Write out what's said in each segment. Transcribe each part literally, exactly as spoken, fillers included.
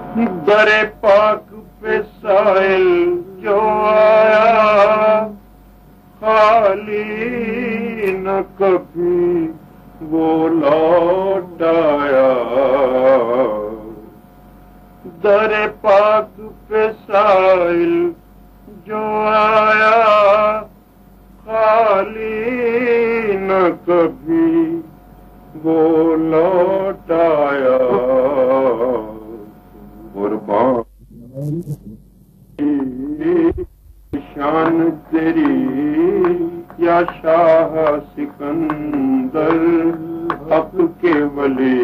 در پاک پہ سائل جو آیا خالی نہ کبھی وہ لوٹ آیا. در پاک پہ سائل جو آیا خالی نہ کبھی وہ لوٹ آیا. قربان شان تیری یا شاہ سکندر حق کے ولی.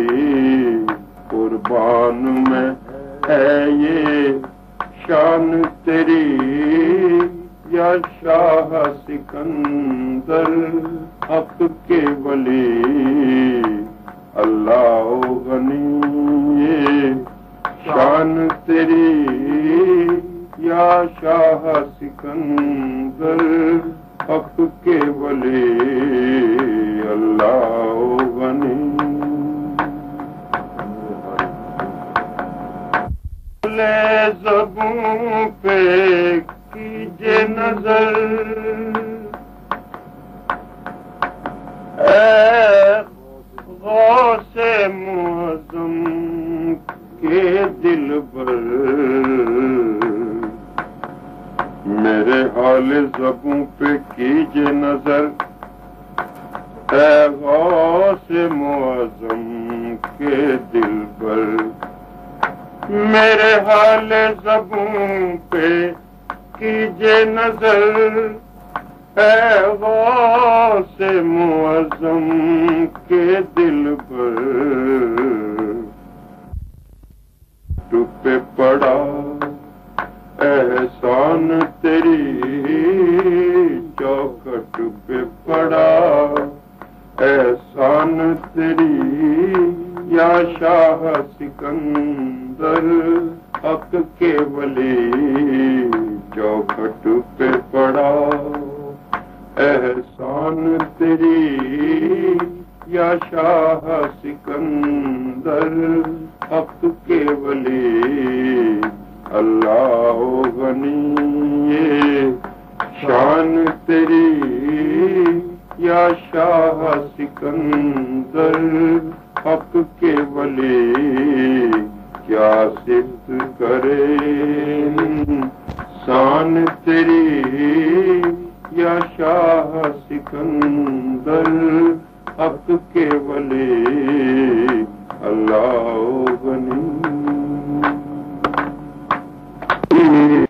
قربان میں ہے یہ شان تیری یا شاہ سکندر حق کے ولی. اللہ غنی یہ شان تیری یا شاہ سکندر حق کے ولی. اللہ غنی لے زبوں پہ کیجے نظر اے غوث معظم کے دل پر. میرے حال زبوں پہ کیجے نظر اے غوث معظم کے دل پر. میرے حال زبوں پہ کیجے نظر اے غوث معظم کے دل پر. ٹوپے پڑا احسان تیری چوکھٹ پہ پڑا احسان تیری یا شاہ سکندر حق کے ولی. چوکھٹ پہ پڑا احسان تیری یا شاہ سکندر حق کے ولی. اللہ غنی یہ شان تیری یا شاہ سکندر حق کے ولی. کیا صفت کرے شان تیری یا شاہ سکندر حق کے ولی. اللہ غنی